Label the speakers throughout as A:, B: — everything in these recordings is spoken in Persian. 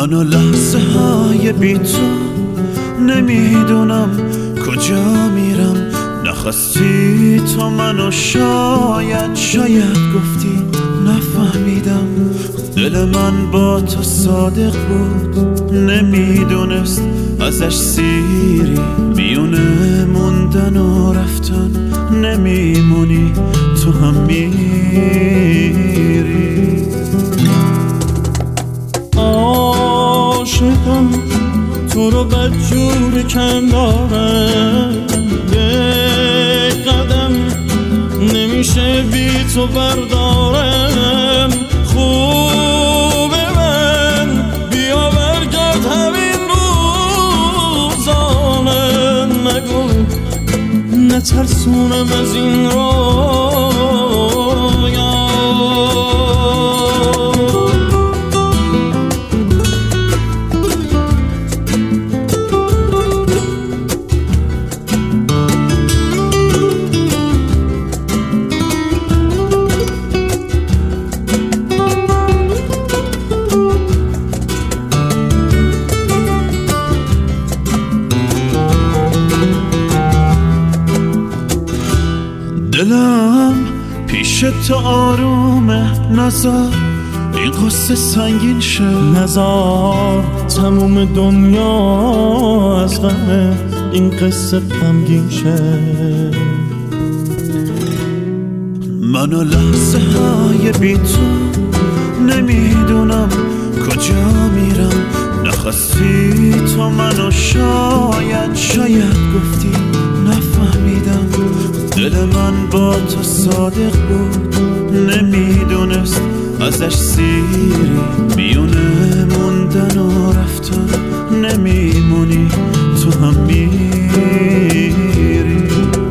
A: من و لحظه های بی تو نمیدونم کجا میرم. نخواستی تو منو شاید گفتی نفهمیدم. دل من با تو صادق بود نمیدونست ازش سیری میونه موندن و رفتن. نمیمونی تو هم میری.
B: عاشقم تو رو بدجور کندارم، یک قدم نمیشه بی تو بردارم. خوبه من بیا برگرد همین روزانه، نگو نترسونم از این رویا.
A: دلم پیش تو آرومه، نزار این قصه سنگین شه.
B: نزار تموم دنیا از غم این قصه غمگین شه.
A: من و لحظه های بی تو نمیدونم کجا میرم. نخواستی تو منو شاید گفتی نفهمیدم. دل من با تو صادق بود نمیدونست ازش سیری میونه موندن و رفتن. نمیمونی تو هم میری.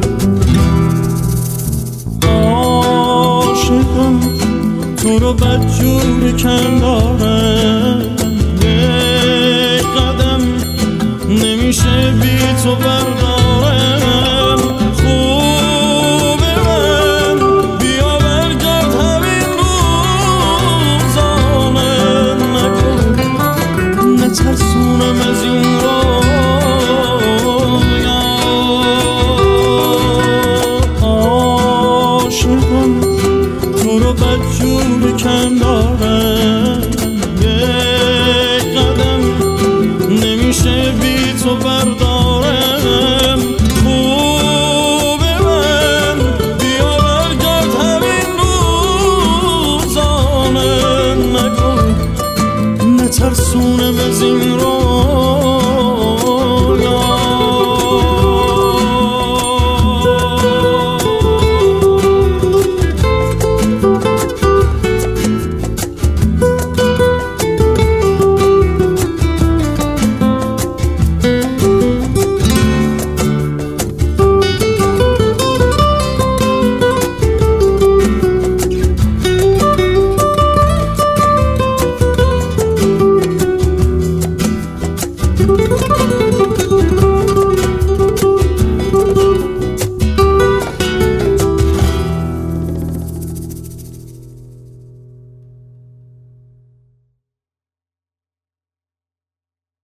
B: عاشقم تو رو بدجور کندارم، یک قدم نمیشه بی تو بردارم.